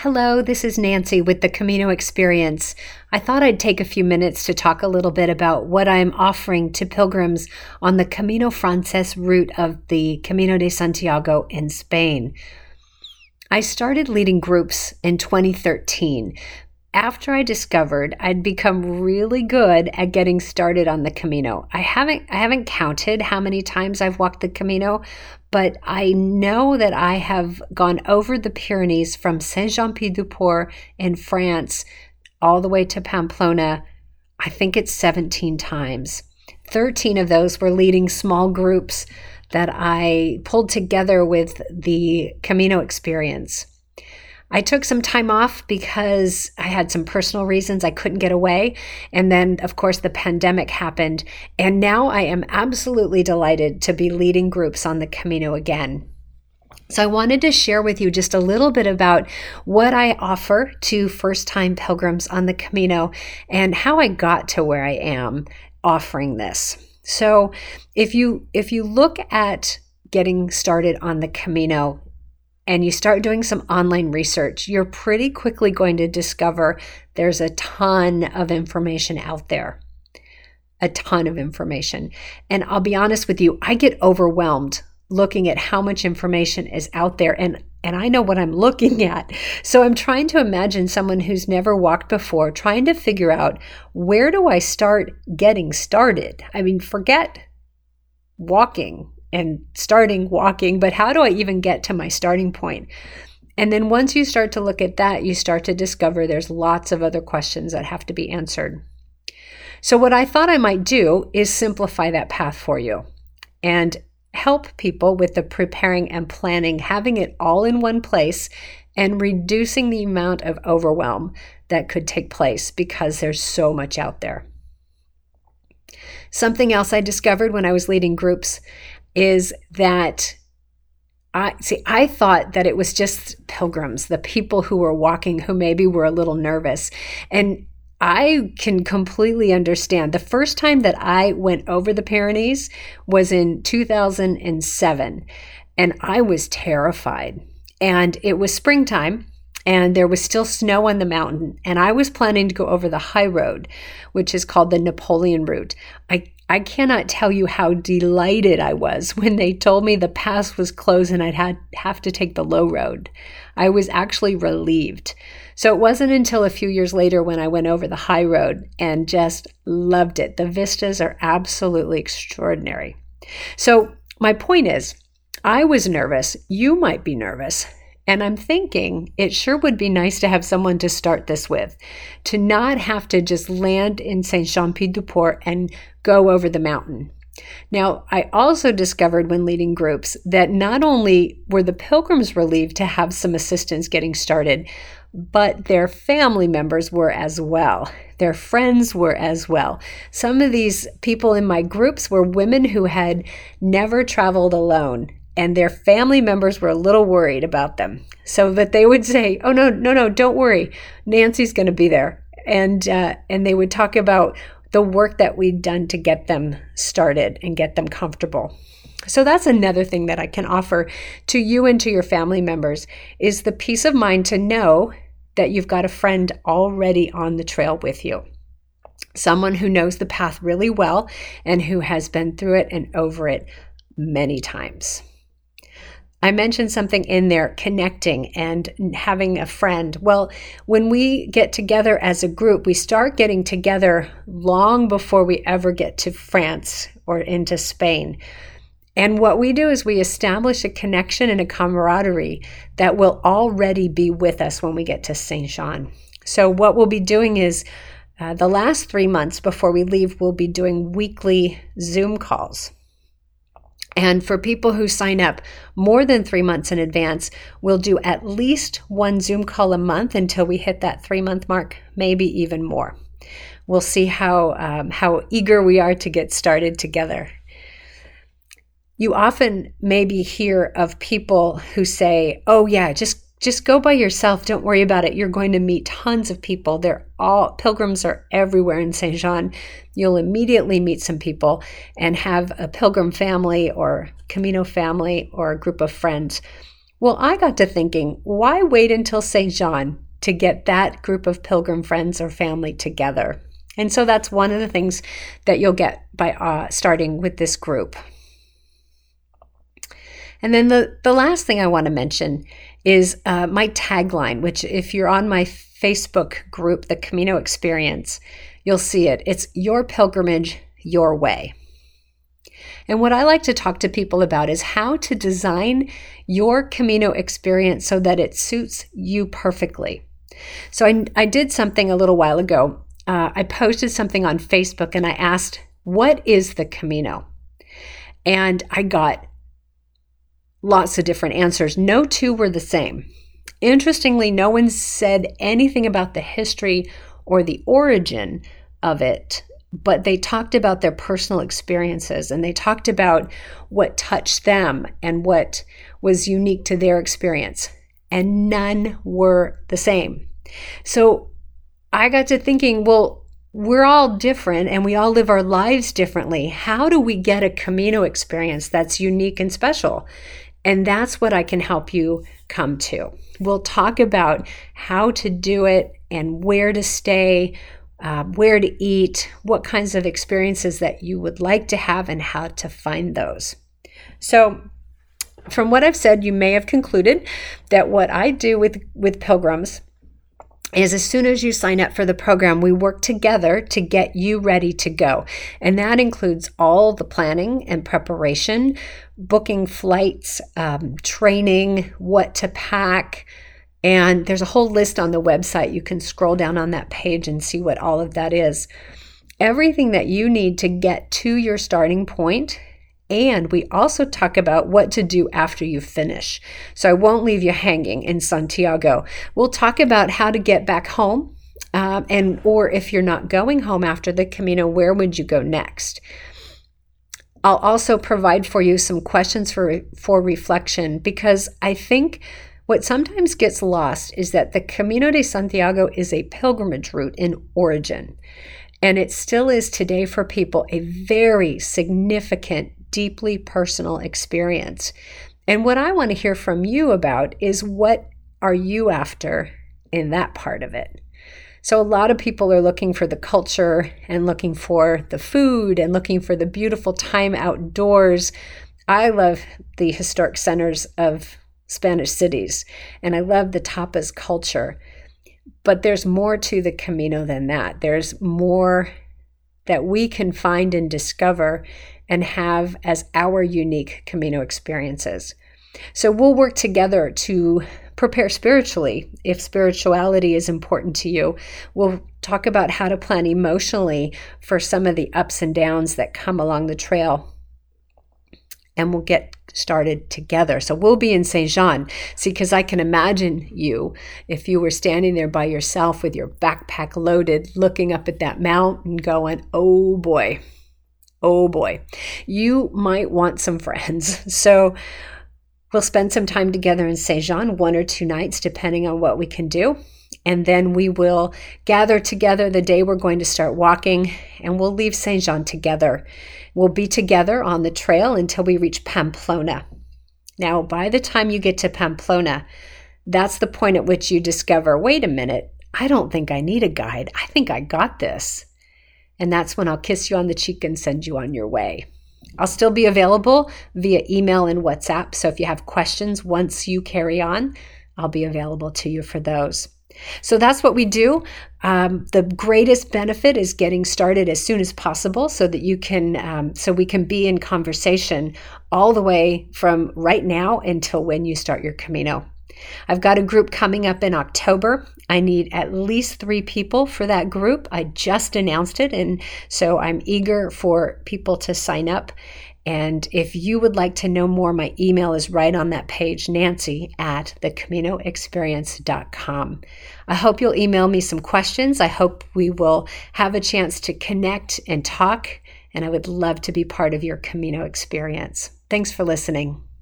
Hello, this is Nancy with the Camino Experience. I thought I'd take a few minutes to talk a little bit about what I'm offering to pilgrims on the Camino Frances route of the Camino de Santiago in Spain. I started leading groups in 2013 after I discovered I'd become really good at getting started on the Camino. I haven't counted how many times I've walked the Camino, but I know that I have gone over the Pyrenees from Saint-Jean-Pied-de-Port in France all the way to Pamplona. I think it's 17 times. 13 of those were leading small groups that I pulled together with the Camino Experience. I took some time off because I had some personal reasons I couldn't get away. And then, of course, the pandemic happened. And now I am absolutely delighted to be leading groups on the Camino again. So I wanted to share with you just a little bit about what I offer to first-time pilgrims on the Camino and how I got to where I am offering this. So if you look at getting started on the Camino, and you start doing some online research, you're pretty quickly going to discover there's a ton of information out there. A ton of information. And I'll be honest with you, I get overwhelmed looking at how much information is out there, and I know what I'm looking at. So I'm trying to imagine someone who's never walked before, trying to figure out, where do I start getting started? I mean, forget walking and starting walking, but how do I even get to my starting point? And then once you start to look at that, you start to discover there's lots of other questions that have to be answered. So what I thought I might do is simplify that path for you and help people with the preparing and planning, having it all in one place and reducing the amount of overwhelm that could take place because there's so much out there. Something else I discovered when I was leading groups is that I thought that it was just pilgrims, the people who were walking who maybe were a little nervous. And I can completely understand. The first time that I went over the Pyrenees was in 2007, and I was terrified. And it was springtime, and there was still snow on the mountain, and I was planning to go over the high road, which is called the Napoleon route. I cannot tell you how delighted I was when they told me the pass was closed and I'd have to take the low road. I was actually relieved. So it wasn't until a few years later when I went over the high road and just loved it. The vistas are absolutely extraordinary. So my point is, I was nervous. You might be nervous. And I'm thinking it sure would be nice to have someone to start this with, to not have to just land in Saint-Jean-Pied-de-Port and go over the mountain. Now, I also discovered when leading groups that not only were the pilgrims relieved to have some assistance getting started, but their family members were as well. Their friends were as well. Some of these people in my groups were women who had never traveled alone, and their family members were a little worried about them. So that they would say, oh, no, don't worry. Nancy's going to be there. And they would talk about the work that we'd done to get them started and get them comfortable. So that's another thing that I can offer to you and to your family members is the peace of mind to know that you've got a friend already on the trail with you. Someone who knows the path really well and who has been through it and over it many times. I mentioned something in there, connecting and having a friend. Well, when we get together as a group, we start getting together long before we ever get to France or into Spain. And what we do is we establish a connection and a camaraderie that will already be with us when we get to Saint-Jean. So what we'll be doing is the last 3 months before we leave, we'll be doing weekly Zoom calls. And for people who sign up more than 3 months in advance, we'll do at least one Zoom call a month until we hit that 3-month mark, maybe even more. We'll see how eager we are to get started together. You often maybe hear of people who say, oh yeah, just go by yourself. Don't worry about it. You're going to meet tons of people. Pilgrims are everywhere in Saint-Jean. You'll immediately meet some people and have a pilgrim family or Camino family or a group of friends. Well, I got to thinking, why wait until St. Jean to get that group of pilgrim friends or family together? And so that's one of the things that you'll get by starting with this group. And then the last thing I want to mention is my tagline, which if you're on my Facebook group, the Camino Experience, you'll see it. It's your pilgrimage, your way. And what I like to talk to people about is how to design your Camino experience so that it suits you perfectly. So I did something a little while ago. I posted something on Facebook and I asked, what is the Camino? And I got lots of different answers. No two were the same. Interestingly, no one said anything about the history or the origin of it, but they talked about their personal experiences and they talked about what touched them and what was unique to their experience. And none were the same. So I got to thinking, well, we're all different and we all live our lives differently. How do we get a Camino experience that's unique and special? And that's what I can help you come to. We'll talk about how to do it and where to stay, where to eat, what kinds of experiences that you would like to have and how to find those. So from what I've said, you may have concluded that what I do with pilgrims is as soon as you sign up for the program, we work together to get you ready to go. And that includes all the planning and preparation, booking flights, training, what to pack. And there's a whole list on the website. You can scroll down on that page and see what all of that is. Everything that you need to get to your starting point. And we also talk about what to do after you finish. So I won't leave you hanging in Santiago. We'll talk about how to get back home, or if you're not going home after the Camino, where would you go next? I'll also provide for you some questions for reflection, because I think what sometimes gets lost is that the Camino de Santiago is a pilgrimage route in origin. And it still is today for people a very significant, deeply personal experience. And what I want to hear from you about is, what are you after in that part of it? So a lot of people are looking for the culture and looking for the food and looking for the beautiful time outdoors. I love the historic centers of Spanish cities, and I love the tapas culture. But there's more to the Camino than that. There's more that we can find and discover and have as our unique Camino experiences. So we'll work together to prepare spiritually if spirituality is important to you. We'll talk about how to plan emotionally for some of the ups and downs that come along the trail. And we'll get started together. So we'll be in St. Jean. See, because I can imagine you, if you were standing there by yourself with your backpack loaded, looking up at that mountain going, oh boy, you might want some friends. So we'll spend some time together in St. Jean, 1 or 2 nights, depending on what we can do. And then we will gather together the day we're going to start walking, and we'll leave St. Jean together. We'll be together on the trail until we reach Pamplona. Now, by the time you get to Pamplona, that's the point at which you discover, wait a minute, I don't think I need a guide. I think I got this. And that's when I'll kiss you on the cheek and send you on your way. I'll still be available via email and WhatsApp. So if you have questions once you carry on, I'll be available to you for those. So that's what we do. The greatest benefit is getting started as soon as possible so that you can, so we can be in conversation all the way from right now until when you start your Camino. I've got a group coming up in October. I need at least 3 people for that group. I just announced it, and so I'm eager for people to sign up. And if you would like to know more, my email is right on that page, nancy@thecaminoexperience.com. I hope you'll email me some questions. I hope we will have a chance to connect and talk, and I would love to be part of your Camino experience. Thanks for listening.